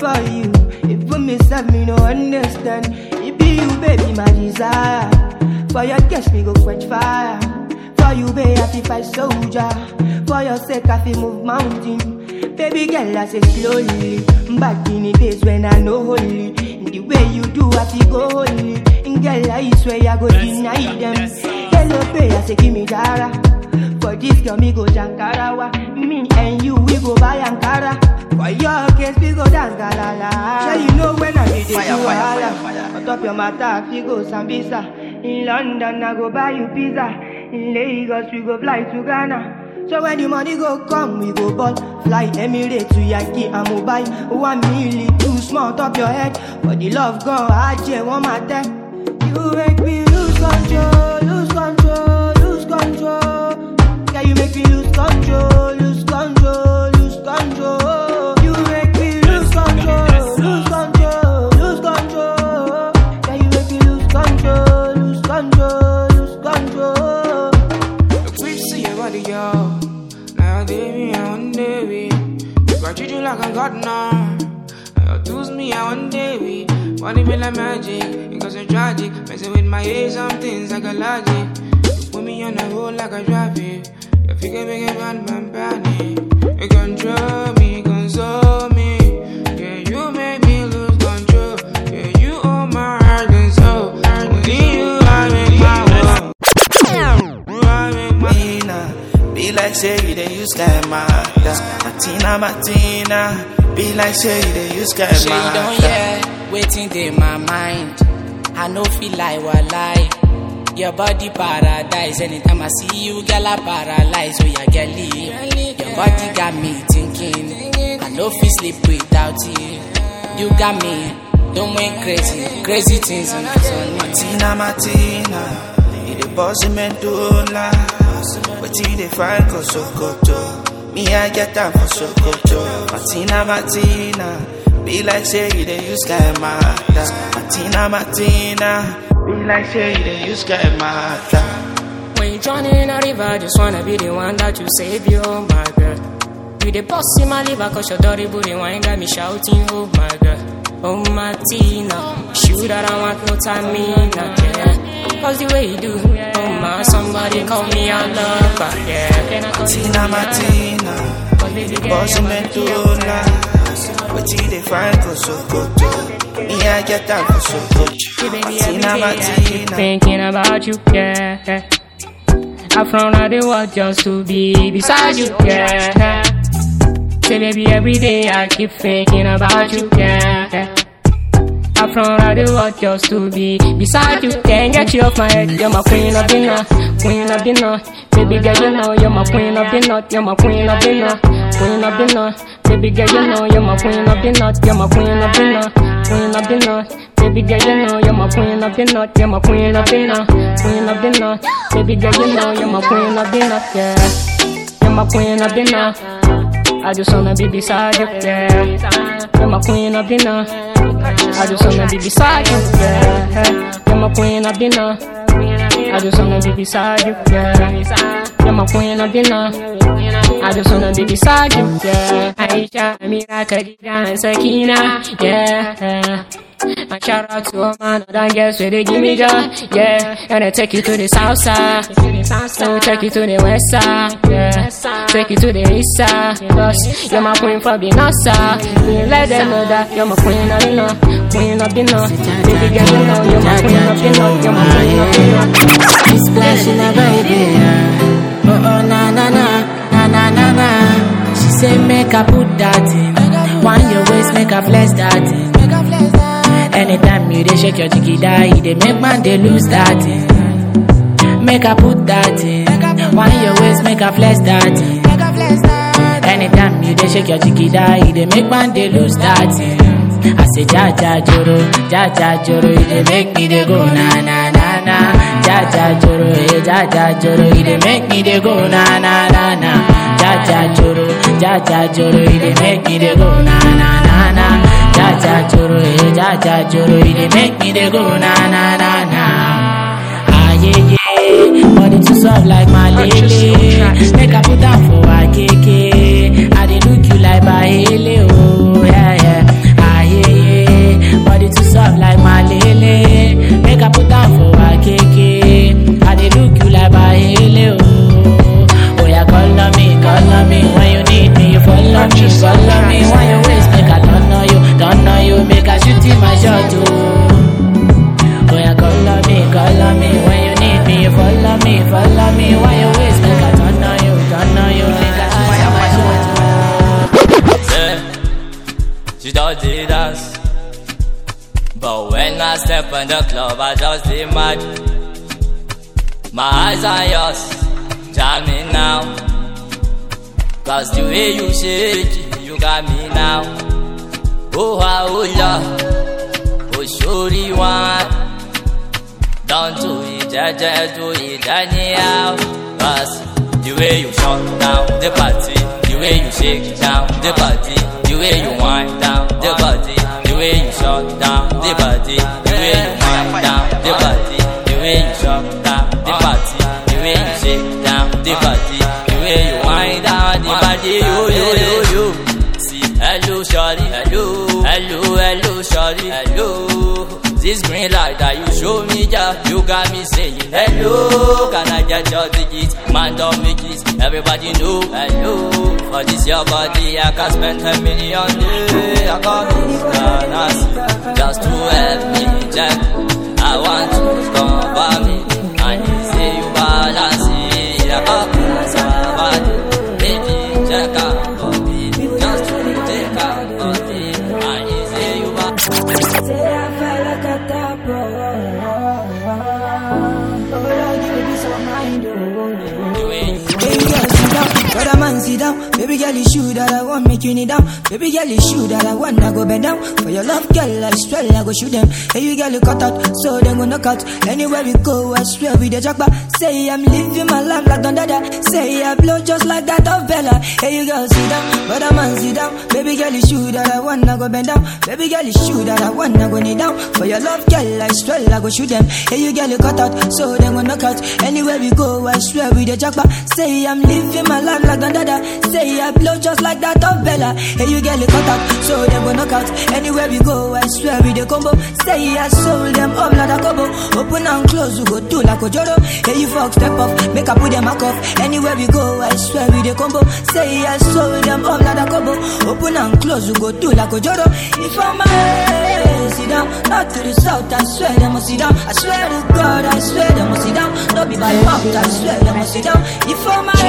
for you. Even myself, me no understand. It be you, baby, my desire. For your cash, me go quench fire. For you, baby, I fi fight soldier. For your sake, I fi move mountain. Baby girl, I say slowly. Back in the days when I know holy. The way you do, I fi go holy. And girl, I swear I go deny them. Hello, baby, I say give me Jara. For this girl, me go Jankarawa. Me and you, we go buy Ankara. For your case, we go dance galala. Sure you know when I need it, you holla. On top your matter, we go Sambisa. In London, I go buy you pizza. In Lagos, we go fly to Ghana. So when the money go come, we go ball. Fly Emirates to Yankee and Mumbai. 1 million, too small, top your head. But the love gone, I just want my death. You make me lose control, lose control, lose control. Yeah, you make me lose control, lose control, lose control. You make me lose control, lose control, lose control. Yeah, you make me lose control, lose control, lose control. Look, we see your body, yo. Now, baby, I one day we treat you like a god now. You choose me, I one day we body feel like magic, it goes so tragic. Messing with my age, some things like a logic. You put me on the road like a traffic. You figure make a man panic. You control me, console me. Yeah, you make me lose control. Yeah, you own my heart and soul. Only you, I make my world. I make my be like say you they use Martina, Martina. Be like say you they use Say you don't hear, waiting in my mind. I know feel like what lie. Your body paradise. Anytime I see you, girl, I paralyze. Oh, yeah, girlie. Your body got me thinking. I know feel sleep without you. You got me doing crazy things on my son. Martina, Martina. You the boss in Mendola. But you they find Kosokoto. Me, I get down for Sokoto. Martina, Martina. Be like say you they use Martina, Martina, Martina. Be like say you they use Martina. When you drown in a river, just wanna be the one that you save you, oh my girl. You the boss in my liver, cause your dirty booty wine got me shouting, oh my girl. Oh Martina, shoot that I want no time, me not yeah. Cause the way you do, oh my, somebody call me a lover, yeah. Martina, Martina. Boss in Mendola. But you they find Kosokoto. Me, I get down for Sokoto. Martina, Martina. Thinking about you, yeah. I found out the world just to be beside you, yeah. Say baby every day I keep thinking about you, yeah. I found out the world just to be beside you. Can't get you off my head. You're my queen of dinner, queen of dinner. Baby girl, you know you're my queen of dinner. You're my queen of dinner, queen of dinner. Baby girl, you know you're my queen of dinner. You're my queen of dinner, queen of dinner. Baby girl, you know you're my queen of dinner. You're my queen of dinner, queen of dinner. Baby girl, you know you're my queen of dinner. Yeah, you're my queen of dinner. I just wanna be beside you. Yeah, you're my queen of dinner. I just wanna be beside you, yeah. You're my queen of dinner. I just wanna be beside you, yeah. You're my queen of dinner. I just wanna be beside you, yeah. Aisha, Amira, Khadija, and Sakina, yeah. And shout out to all my other girls where they give me joy, yeah. And I take you to the south side, so take you to the west side, yeah. Take you to the east side, cause you're my queen for being outside. Let them know that you're my queen of dinner, queen of dinner. Baby girl, you know you're my queen of dinner, you're my queen of dinner. It's splashing a baby, oh oh na na na, na na na na. She say make I put that in, wind your waist, make I flex that in. Anytime you they shake your jiggy die, they make man they lose that in. Make I put that in, wind your waist, make I flex that in. Anytime you they shake your jiggy die, they make man they lose that in. I say Jaja Joro, they make me they go na na na na. Jaja Joro, they make me they go na na na na. Jaja Joro, they make me they go na na na na. Jaja Joro, they make me they go na na na na. Ah yeah yeah, body too soft like my lady. Make I put down for a keke. I dey look you like Bahele, oh yeah yeah. Ah dance. But when I step in the club, I just imagine my eyes on yours, jamming now. Cause the way you shake it, you got me now. Oh, oh, love, oh, shorty one. Don't do it, just do it anyhow. Cause the way you shut down the party, the way you shake down the body, the way you wind down the body, the way you shut down the body, the way you wind down the body, the way you shut down the party, the way you shake down the body, the way you wind down the body, yo. See, hello, shawty, hello, shawty, hello. This green light that you show me, yeah, you got me saying hello. Can I get your digits? Man, don't make it. Everybody know hello. For this your body, I can spend $10 million day. I got this fantasy just to help me check. I want to cover me, and you say you balance it. I got this body, baby, check out for me, just to take out for me, and you say you balance. Brother man sit down, baby girl you shoe that I want make you kneel down. Baby girl you shoe that I want I go bend down. For your love girl I swear I go shoot them. Hey you girl you cut out, so them go knock out. Anywhere we go I swear we the jackpot. Say I'm living my life like Don Dada. Say I blow just like that of Bella. Hey you girl sit down, brother man sit down. Baby girl you shoe that I want I go bend down. Baby girl you shoe that I want I go kneel down. For your love girl I swear I go shoot them. Hey you girl you cut out, so them go knock out. Anywhere we go I swear we the jackpot. Say I'm living my life like Don Dada. Say I blow just like that of Bella. Hey you girl you cut out, so them go knock out. Anywhere we go I swear we the combo. Say I sold them up like a combo. Open and close you go do like a joro. Hey you fuck step up, make I put them back off. Anywhere we go I swear we the combo. Say I sold them up like a combo. Open and close you go do like a joro. If I'm my sit down, not to the south I swear them must sit down. I swear to God I swear them must sit down. Don't be by mouth I swear them must sit down. If I'm my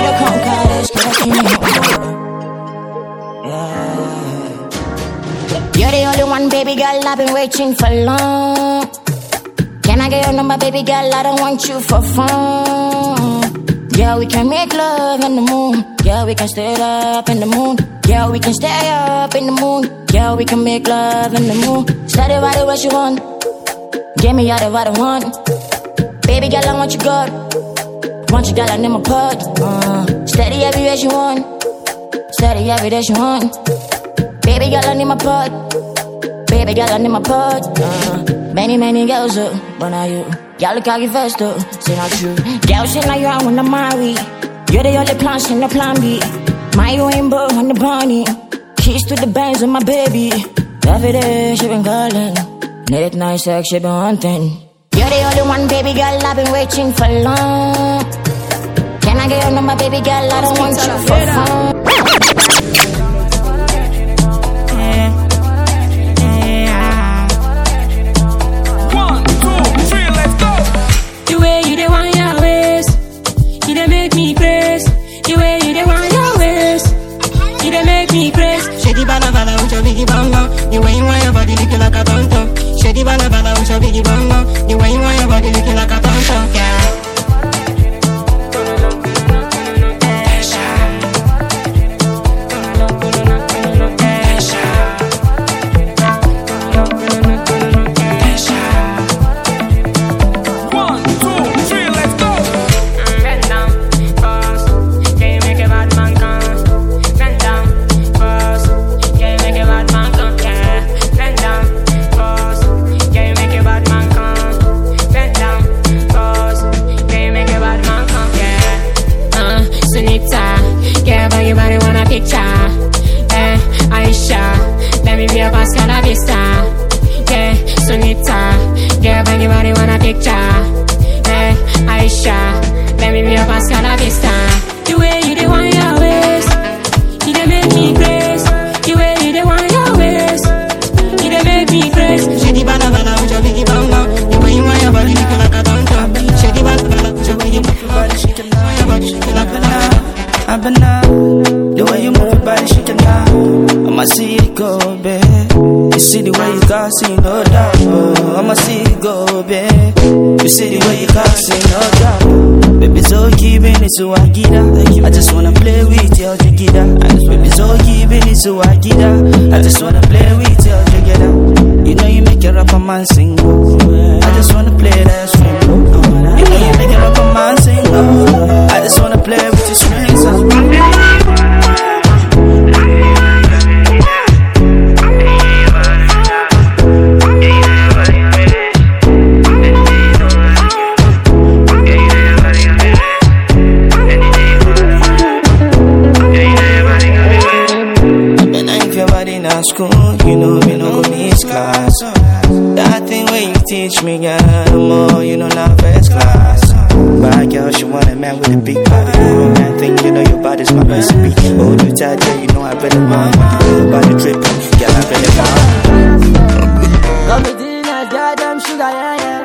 you're the only one, baby girl, I've been waiting for long. Can I get your number, baby girl? I don't want you for fun. Yeah, we can make love in the moon. Yeah, we can stay up in the moon. Yeah, we can stay up in the moon. Yeah, we can make love in the moon. Study right what you want. Give me all the what I want. Baby girl, I want you good. Want you girl, I need my part. Steady every day you want. Steady every day you want. Baby girl, I need my part. Baby girl, I need my part. Many girls, but not you. Y'all look like you first, though. Say not true. Girl, say now you're when I'm married. You're the only plan, she no plan B. My rainbow on the bunny. Keys to the bands with my baby. Every day she been calling. Late night sex, she been hunting. You're the only one, baby girl, I've been waiting for long. Can I get your number, baby girl? I don't want you for fun. The way you dey want your waist, you dey make me craze. The way you dey want your waist, you dey make me craze. Shady bala bala with your biggie bang bang. The way you want your body looking like a tonton. Shady bala bala with your biggie bang bang. The way you want your body looking like a tonton. Yeah. see the way you got, see no doubt. Oh, I'ma see you go, babe. You see the way you got, see no doubt. Baby, so giving it to Agida. I just wanna play with your jigida. Baby, so giving it to Agida. I just wanna play with your jigida. You know you make a rapper man sing. I just wanna play that string. You know you make a rapper man sing. I just wanna play with your strings. School, you know me no go miss class. That thing where you teach me, girl, the more you know now first class. Bad girl, she want a man with a big body. Oh, man, think you know your body's my recipe. Oh, you tell you know I better run. Oh, body tripping, girl, I better run. Got me doing that goddamn sugar, yeah.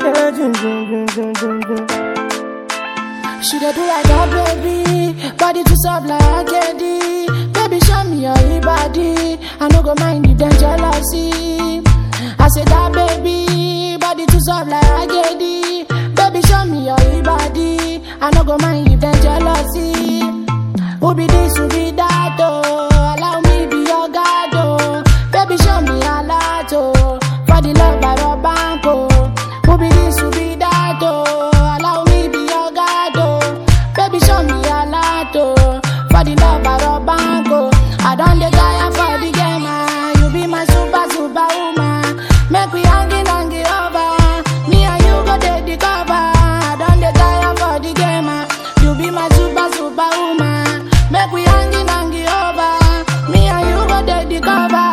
Should I do like that, baby? Body to soft like a candy. Baby, show me your body. I no go mind if them jealousy. I said that, baby. Body to soft like a candy. Baby, show me your body. I no go mind if them jealousy. Who be this, who be that, oh. Allow me be your god, oh. Baby, show me a lot, oh. For the love by your bank, oh. Who be this, who be that, oh. Allow me be your god, oh. Baby, show me a lot, oh. For the love by your bank, oh. I done the guy for the game, you be my super woman. Make we hang it over. Me and you go take the cover. I done the guy for the game, you be my super woman. Make we hang it over. Me and you go take the cover.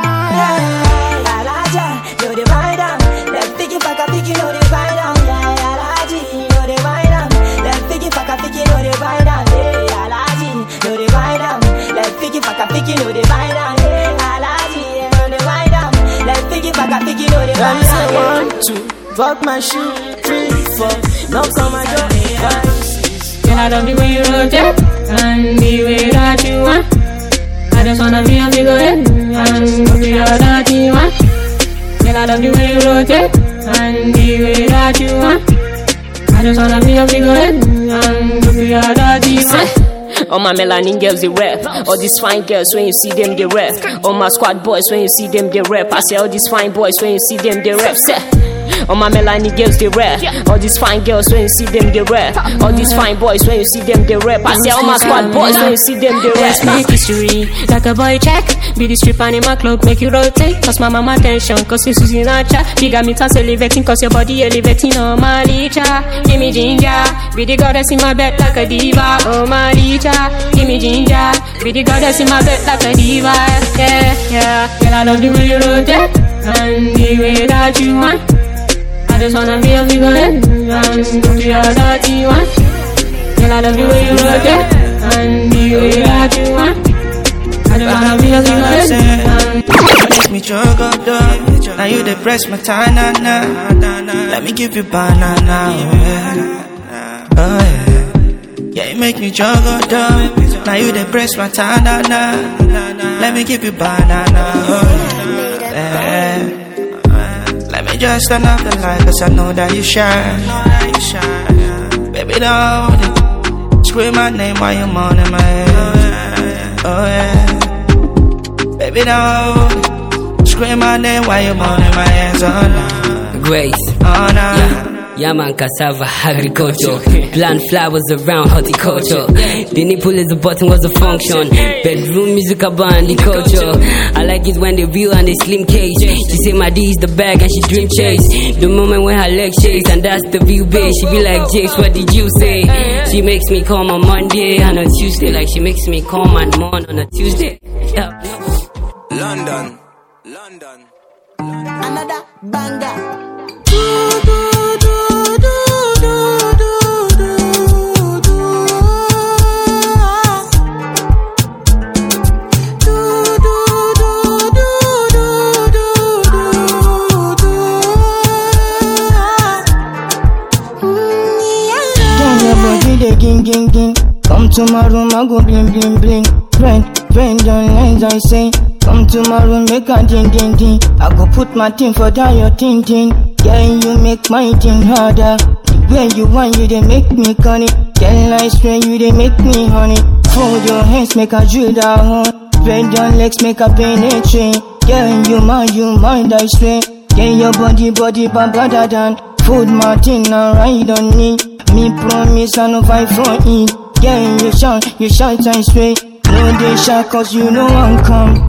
Yeah, Alaja, you the rider. Let's pick it back up, pick it, you the rider. Yeah, Alaji, you the rider. Let's pick it back up, pick it, you the rider. Yeah, Alaji, you the rider. Let's pick it back up, pick it, you the rider. Yeah, Alaji, you the rider. Let's pick it back up, pick it, you the rider. Let me say 1, 2, fuck my shoe, 3, 4, knocks on my door, 5, 6. Girl, I love the way you rotate and the way that you want. I just wanna be a figurehead and be a dirty one. Girl, I love the way you rotate and the way that you want. I just wanna be a figurehead and be a dirty one. All my melanin girls, they rap. All these fine girls, when you see them, they rap. All my squad boys, when you see them, they rap. I say all these fine boys, when you see them, they rap. Say, all my melanin girls, they rap. All these fine girls, when you see them, they rap. All these fine boys, when you see them, they rap. I say all my squad boys, when you see them, they rap. Let's make history like a boy check. Be the strip and in my club, make you rotate. Cause my mama attention, cause this is in a chat. Bigger me toss elevating, cause your body elevating. Oh my licha, give me ginger. Be the goddess in my bed like a diva. Oh my licha, give me ginger. Be the goddess in my bed like a diva. Yeah, yeah. Girl, I love the way you rotate and the way that you want. I just wanna be a figurehead and be a dirty one. Girl, I love the way you rotate and the way that you want. I just wanna be a figurehead. Make me choke up, dog. Now you depress my time, nah. Let me give you banana, oh yeah. Yeah, you make me choke up, dog. Now you depress my time, nah. Let me give you banana, oh yeah. Let me just turn off the light, cause I know that you shine. Baby, don't scream my name while you're moaning my head. Oh yeah. Baby, don't scream my name while you're moaning my hands. Oh no. Grace. Oh no. Yeah man, cassava, agriculture. Plant flowers around horticulture. The nipple is a button, was a function. Bedroom music about the culture. I like it when they real and they slim case. She say my D is the bag and she dream chase. The moment when her leg shakes and that's the view base. She be like, Jakes, what did you say? She makes me calm on Monday and on Tuesday. Like she makes me calm and mourn on a Tuesday. Yeah. London. Another banger. Come to my room, I go bling bling bling. Friend, don't lines I say. Come to my room, make a ding ding ding. I go put my thing for down your ting ting. Yeah, you make my thing harder. The way you want, you they make me cunning. Girl, I swear you they make me honey. Fold your hands, make a drill down. Spread your legs, make a penetrate. Girl, you mind, I swear. Get your body better than. Food my thing and ride on me. Me promise I no fight for it. Yeah, you shine, I swear. No they shine cause you know I'm come.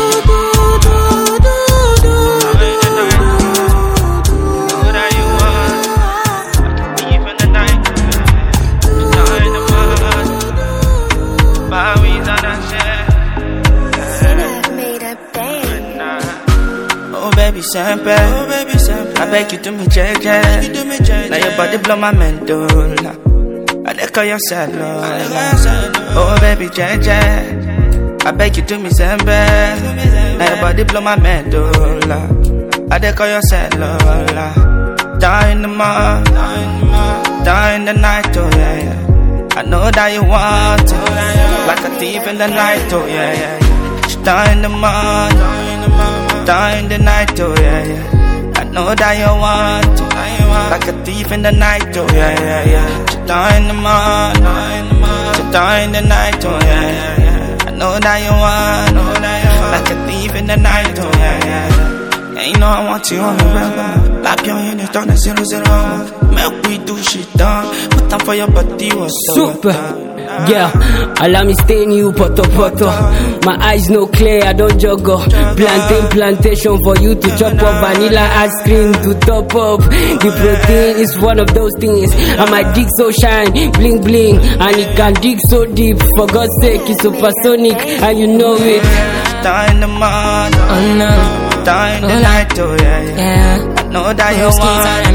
Sempre. I beg you do me check. Now your body blow my mental. I dey call your sad love. Oh baby check. I beg you do me sempre. Now your body blow my mental. I dey call your sad love. Down in the morning, down in the night, oh yeah, yeah. I know that you want it, like a thief in the night, oh yeah, yeah. Down in the morning, down in the night, oh yeah, yeah. I know that you want it, like a thief in the night, oh yeah, yeah, yeah. Down in the morning, down in the night, oh yeah, yeah, yeah. I know that you want it, like a thief in the night, oh yeah, yeah, yeah. Yeah, you know I want you on the regular. Lap your unit on the 001. Make we do shit done. Put time for your body was super. Yeah, allow me stay in you, poto. My eyes no clear, I don't juggle. Plantation for you to chop up. Vanilla ice cream to top up. The protein is one of those things. And my dick so shine, bling bling. And it can dig so deep. For God's sake, it's supersonic. And you know it. Down in the morning, Oh no. down in the night, oh yeah, yeah. Yeah. I know that you want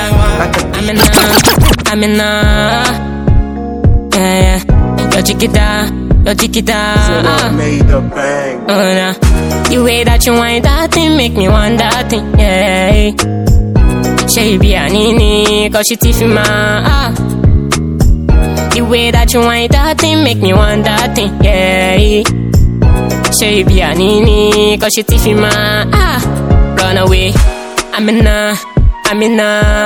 I'm in yeah. Yo chiquita. Made a bang. Oh no. The way that you wind that thing make me want that thing, yeah. She be a nini, cause she teach me my The way that you wind that thing make me want that thing, yeah. She be a nini, cause she teach me my run away. I'm in yeah. I'm in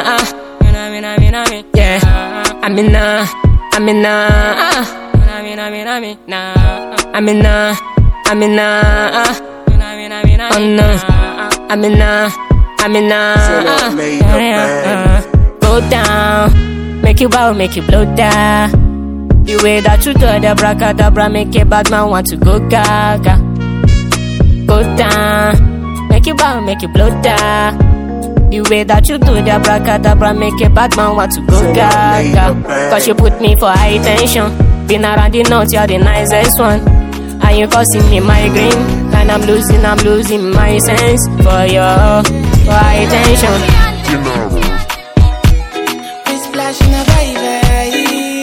Go down, make you bow, make you blow down. The way that you do the abracadabra make a bad man want to go gaga. Go down, make you bow, make you blow down. The way that you do the abracadabra make a bad man want to go gaga. Cause you put me for high tension. Been around the north, you're the nicest one. And you causing me migraine. And I'm losing my sense for your high tension. It's splashing a baby.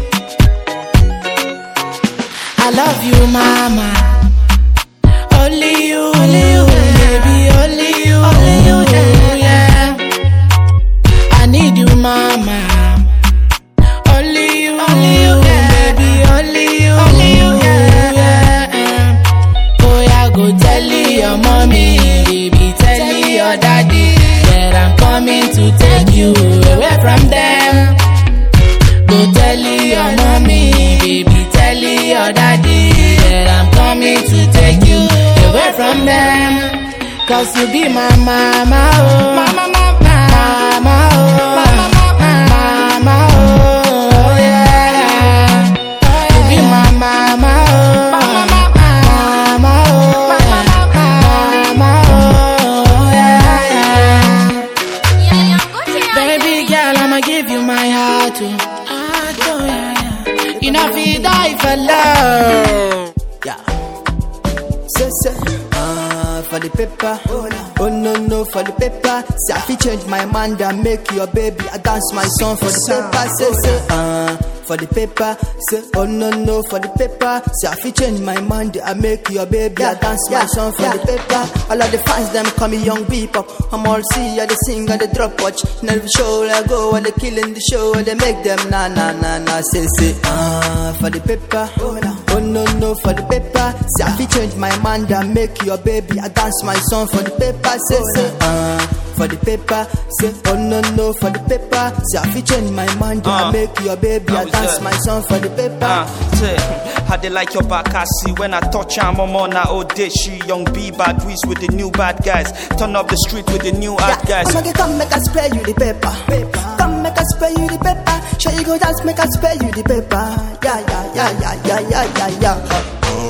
I love you, mama. Only you, baby, only you, yeah. I need you, mama. Only you, baby, only you, yeah. Oh yeah, go tell your mommy, baby, tell your daddy that I'm coming to take you away from them. Go tell your mommy, baby, tell your daddy that I'm coming to take you away from them. Cause you be my mama, oh, mama, oh, yeah. You be my mama, oh, mama, oh, yeah. Baby girl, I'ma give you my heart, oh, yeah. You know if you die for love. Yeah. For the paper, oh no, for the paper. Say I fi change my mind and make your baby. I dance my song for the paper. Say, for the paper. Say, oh no, for the paper. Say I fi change my mind and make your baby. I dance my song for the paper. All of the fans them call me young people. I'm all see, I they sing, I they drop watch. Now the show I go, I they killing the show, I they make them na. Say, for the paper. Oh no for the paper. Say I fit change my mind and make your baby. I dance my song for the paper. Say for the paper. Say oh no for the paper. Say I fit change my mind and make your baby. I dance my song for the paper. Say how they like your back, I see when I touch I'm on that old day. She young B bad weeds with the new bad guys. Turn up the street with the new hot guys. Come make us spray you the paper. Come make us spray you the paper. Sure you go dance, make us spray you the paper. Yeah.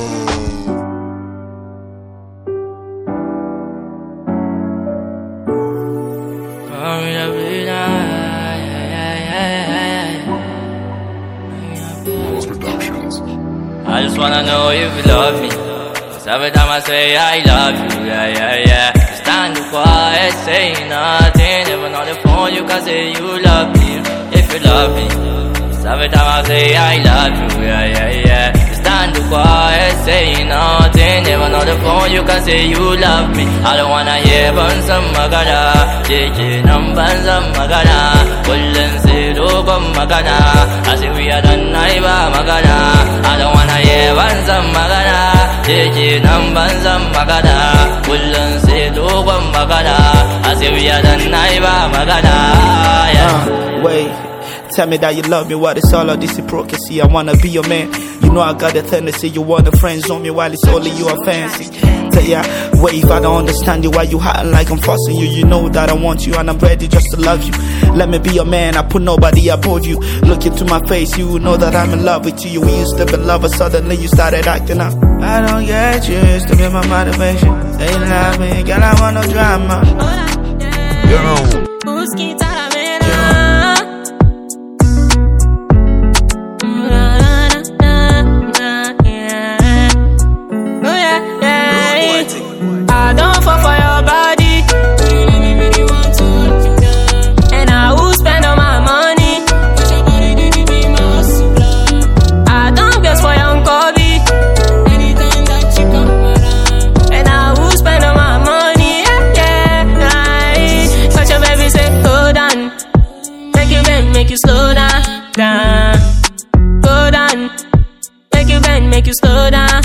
I just wanna know if you love me. Cause every time I say I love you, yeah. You stand quiet, saying nothing. Even on the phone you can say you love me. If you love me. Cause every time I say I love you, yeah. You stand quiet, saying nothing. Even on the phone you can say you love me. I don't wanna hear some magana. JJ numbers some magana. Kullun say dogon magana. I say we are done naiba magana. I don't wanna hear some magana. JJ numbers some magana. Kullun say dogon magana. I say we are done naiba magana. Yeah. Wait. Tell me that you love me, what is all of this hypocrisy? I wanna be your man. You know I got a tendency, you want the friends on me while it's only you are fancy. Tell ya, wait, if I don't understand you, why you hiding like I'm forcing you? You know that I want you and I'm ready just to love you. Let me be your man, I put nobody above you. Look into my face, you know that I'm in love with you. We used to be lovers, suddenly you started acting up. I don't get you, used to be my motivation. They love me, girl, I want no drama. Make you slow down. Go down. Make you bend, make you slow down.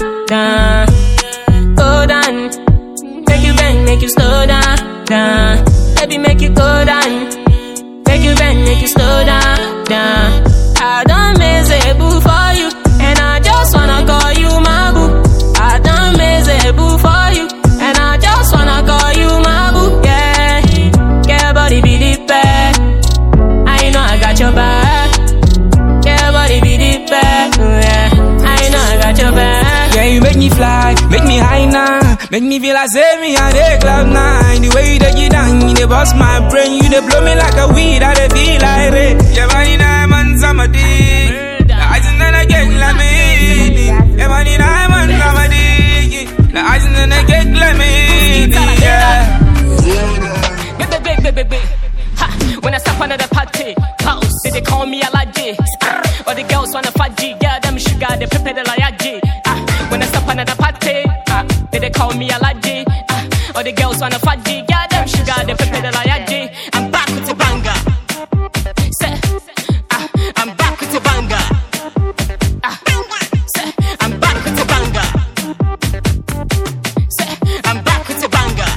Go down. Make you bend, make you slow down. Baby, make you go down. Make you bend, make you slow down. I don't miss a boo for you, and I just wanna call you my boo. I don't miss a boo for you, and I just wanna call you my boo. Yeah, get body be the best. I know I got your back. Yeah, body be the back. Yeah, I know I got your back. Yeah, you make me fly, make me high now. Make me feel like say me on the cloud nine. The way you take it down, you dey bust my brain. You dey blow me like a weed, I dey feel like it. Yeah, body nine man somebody. The eyes and then I get like me. Yeah, body nine man somebody. The eyes and then I get like me. Yeah. Baby. When I step under the party, house, they call me Alaji. Or the girls wanna fat G, yeah, them sugar, they prepare the layaji. When I step under the party, they call me Alaji. Or the girls wanna fat G, yeah, them sugar, they prepare the layaji. I'm back with the banger. I'm back with the banger. I'm back with the banger. I'm back with the banger.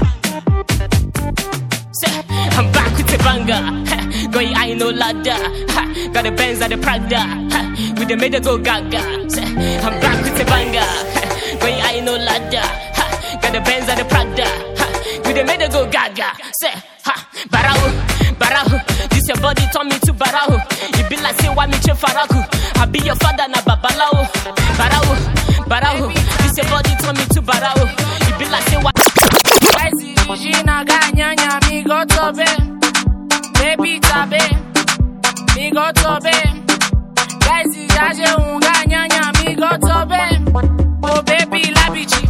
I'm back with the banger. Going I no ladder. Got the Benz and the Prada. We the made it go gaga. I'm back with the banger. Going I no ladder. Got the Benz and the Prada. We the made it go gaga. Say, Barahu. This your body turn me to Barahu. You be like say why me che Faraku. I be your father na Babalao. Barahu. This your body turn me to Barahu. You be like say why. Gina ganyanya mi go tobe, baby tabe, mi go tobe. Guys, jaje unganyanya mi go tobe. Oh baby labichi,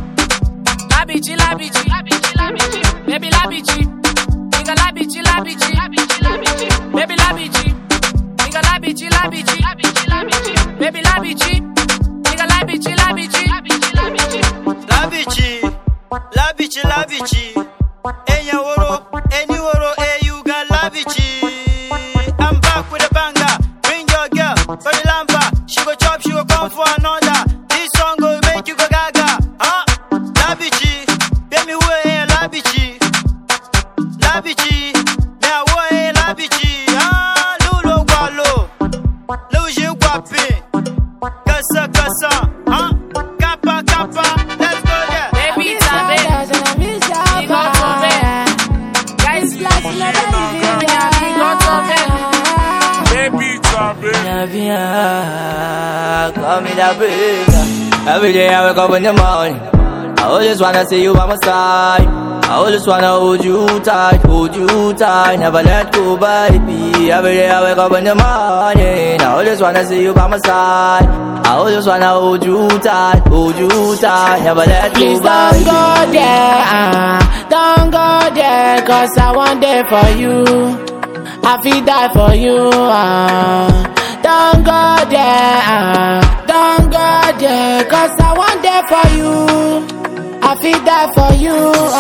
baby labichi, nigga labichi, baby labichi, nigga labichi, baby labichi, nigga labichi, labichi. Enya woro, any woro, you got lavichi. I'm back with a banger. Bring your girl for the lampa. She go chop, she go come for another. This song Call me that baby. Every day I wake up in the morning, I always wanna see you by my side. I always wanna hold you tight, never let go, baby. Every day I wake up in the morning, I always wanna see you by my side. I always wanna hold you tight, never let go, Please baby. don't go there, don't go there, cause I want there for you. I feel die for you. Don't go there, don't go there, cause I want there for you. I feel die for you.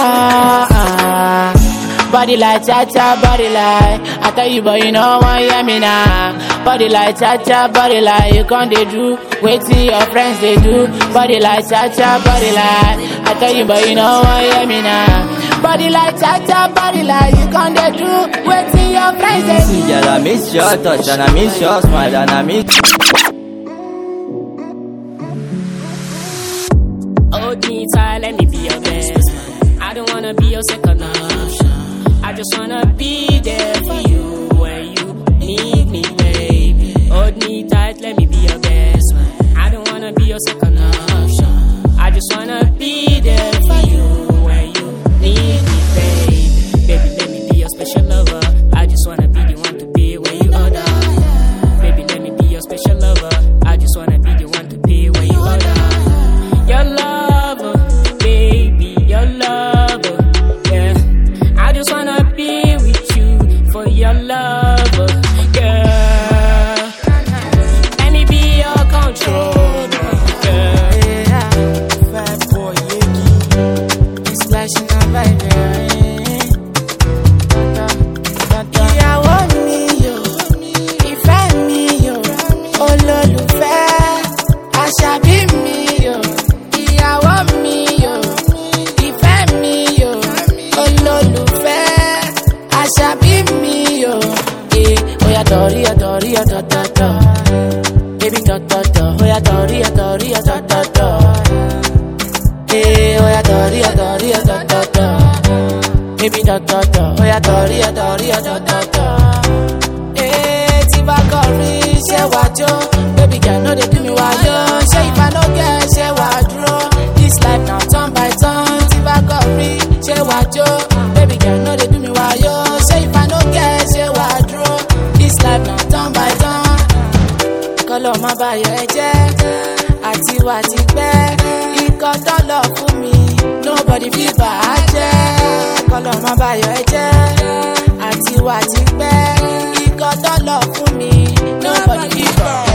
Body like cha-cha, body like I tell you, but you know why hear me now. Body like cha-cha, body like you can't they do. Wait till your friends they do. Body like cha-cha, body like I tell you, but you know why hear me now. Body like cha-cha, body like you can't they do. Wait till your friends they do. Girl, I miss your touch and I miss your smile and I miss. Hold me tight, let me be your best man. I don't wanna be your second option. I just wanna be there for you when you need me, baby. Hold me tight, let me be your best man. I don't wanna be your second option. I just wanna be there for you when you need me, baby. Baby, let me be your special lover. I just wanna be the one to pay when you order. Baby, let me be your special lover. I just wanna be the one to pay when you order. Your lover, baby, your lover, yeah. I just wanna be with you for your lover, girl. Let me be your control, girl. Fat boy, Yegi. He's flashing a vibe. Ìyàwó mi yo, ìfẹ́ mi yo, olólùfẹ́, àṣàbí mi yo. Ìyàwó mi yo, ìfẹ́ mi yo, olólùfẹ́, àṣàbí mi yo. Oya tori, tọ. Baby tọ. Oya tori, tọ. Oya tori, tọ. Baby tọ. Oya tori, tọ. Tí bá kọrí, ṣé wàá jó? Baby girl, no dey do me wayo. Ṣé if I no get, ṣé wàá dúró? This life na turn by turn. Tí bá kọrí, ṣé wàá jó? Baby girl, no dey do me wayo. Ṣé if I no get, ṣé wàá dúró? This life na turn by turn. Kọ́lọ̀ má bàyọ̀ ẹ jẹ́, àti wà ti pẹ́. Ikọ̀ tọ́lọ̀ fún mi, nobody fi bà á jẹ́. Kọ́lọ̀ má bàyọ̀ ẹ jẹ́, àti wà ti pẹ́. Ikọ̀ tọ́lọ̀ fún mi, nobody fi bà á jẹ́.